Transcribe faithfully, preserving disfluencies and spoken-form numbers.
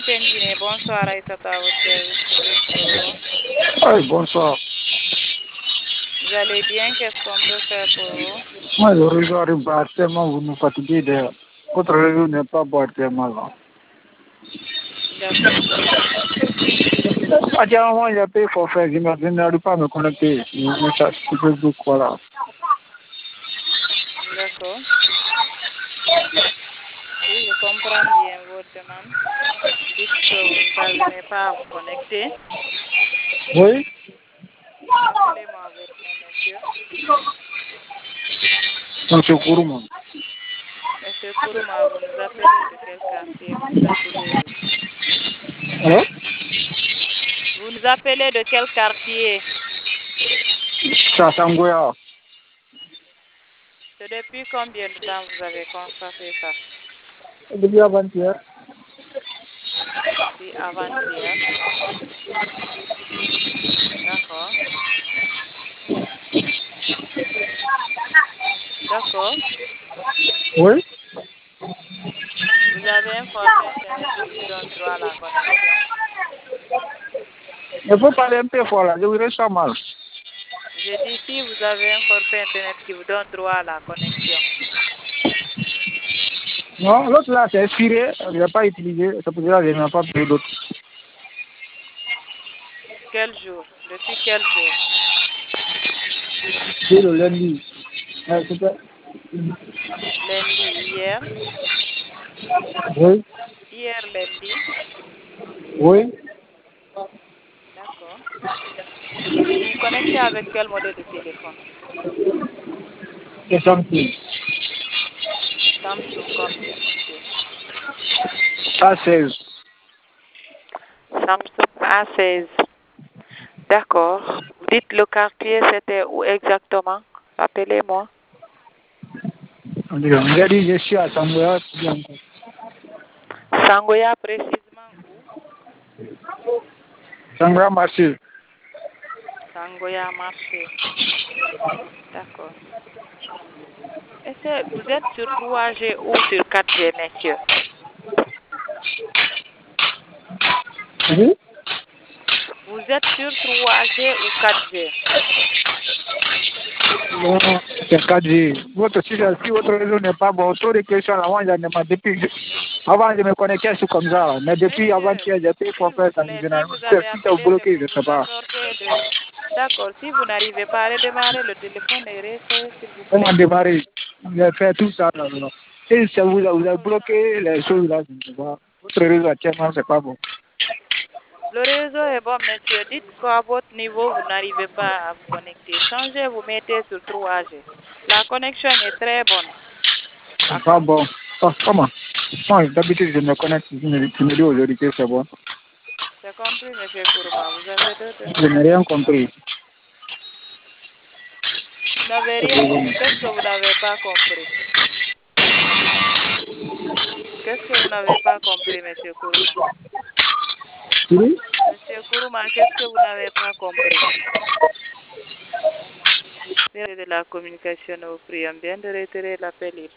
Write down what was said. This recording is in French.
Pendine, bonsoir Aïssata à votre service. Que puis-je pour vous? Oui, bonsoir. Vous allez bien? Qu'est-ce qu'on peut faire pour vous? Moi, le réseau arrive pas actuellement, vous nous fatiguez de... Votre réseau n'est pas bon actuellement là. D'accord. À un moment, il y a payé pour faire, je n'arrive pas à me connecter. Je cherche sur Facebook, voilà. D'accord. Oui, je comprends bien votre demande. Dites que vous ne parvenez pas à vous connecter. Oui? Rappelez-moi votre nom, monsieur. Monsieur Kourouma. Monsieur Kourouma, vous nous appelez de quel quartier? Vous nous appelez où? Allô? Vous nous appelez de quel quartier? Chasangoya. C'est depuis combien de temps vous avez constaté ça? Depuis avant-hier. Depuis avant-hier. D'accord. D'accord. Oui? Vous avez un forfait Internet qui vous donne droit à la connexion. Il faut parler un peu fort là, je vous ressens mal. J'ai dit si vous avez un forfait Internet qui vous donne droit à la connexion. Non, l'autre là, c'est expiré, il n'a pas utilisé, c'est pour ça que je n'ai pas pris d'autre. Quel jour? Depuis quel jour? C'est le lundi. Ouais, c'est ça. Lundi, hier. Oui? Hier, lundi. Oui? D'accord. Vous vous connectez avec quel modèle de téléphone? C'est Samsung. Samsung combien, monsieur? A seize. Samsung A seize. D'accord. Vous dites le quartier, c'était où exactement? Rappelez-moi. J'ai dit, je suis à Sangoya. Sangoya, précisément où? Sangoya marché. Sangoya marché. D'accord. Est-ce que vous êtes sur trois G ou sur quatre G, messieurs? Oui? Vous êtes sur trois G ou quatre G? Non, c'est quatre G. Votre, si, si votre réseau n'est pas bon, autour des questions, avant, j'en ai marre. Depuis, avant, je me connectais sur comme ça. Mais depuis Monsieur, avant-hier, j'ai payé si pour vous faire ça. voulez, si Généralement, vous avez si c'est appelé, c'est bloqué, je pour ne sais vous pas. accorder le... D'accord. Si vous n'arrivez pas à redémarrer le téléphone et réessayer, s'il vous Comment plaît. démarrer? J'ai fait tout ça. Là, là. Et si vous, vous avez D'accord. bloqué les choses là, je ne sais pas. Votre réseau actuellement, c'est pas bon. Le réseau est bon, monsieur. Dites qu'à votre niveau, vous n'arrivez pas à vous connecter. Changez, vous mettez sur trois G. La connexion est très bonne. C'est pas D'accord? bon. Oh, comment? Moi, d'habitude, je me connecte, je me, je me dis aujourd'hui que c'est bon. C'est compris, monsieur Kourouma. Vous avez d'autres Je n'ai questions? rien compris. Vous n'avez rien dit. Qu'est-ce que vous n'avez pas compris? Qu'est-ce que vous n'avez pas compris, monsieur Kourouma? Oui? Monsieur Kourouma, qu'est-ce que vous n'avez pas compris? De la communication, nous vous prions bien de retirer l'appel.